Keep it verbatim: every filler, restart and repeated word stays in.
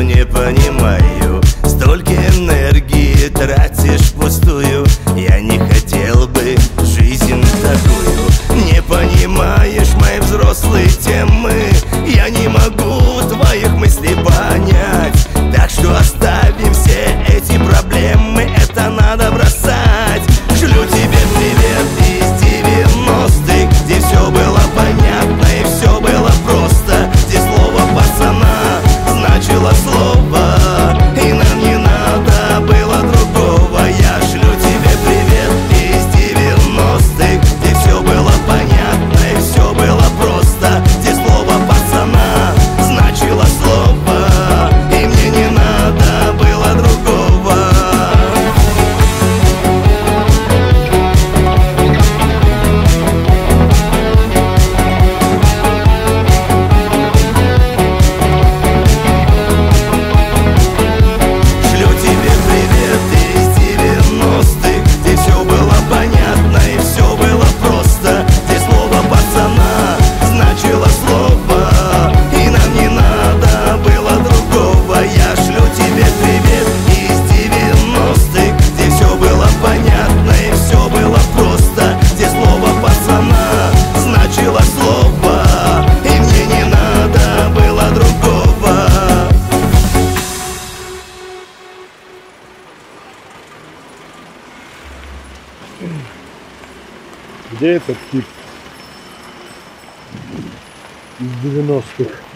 не понимаю. Столько энергии тратишь впустую. Я не хотел бы жизнь такую. Не понимаешь мои взрослые темы. Я не могу твоих мыслей понять. Так что оставим все эти проблемы. Это надо бросать. Шлю тебе привет из девяностых, где все было понятно и все было просто, где слово пацана значило слово, и нам не надо было другого. Я шлю тебе привет из девяностых, где все было понятно и все было просто, где слово пацана значило слово, и мне не надо было другого. Шлю тебе привет из девяностых, где все было понятно и все было просто, где слово пацана значило слово, и нам не надо было другого. Я шлю тебе привет из девяностых, где все было понятно и все было просто, где слово пацана значило слово, и мне не надо было другого. Где этот тип из девяностых?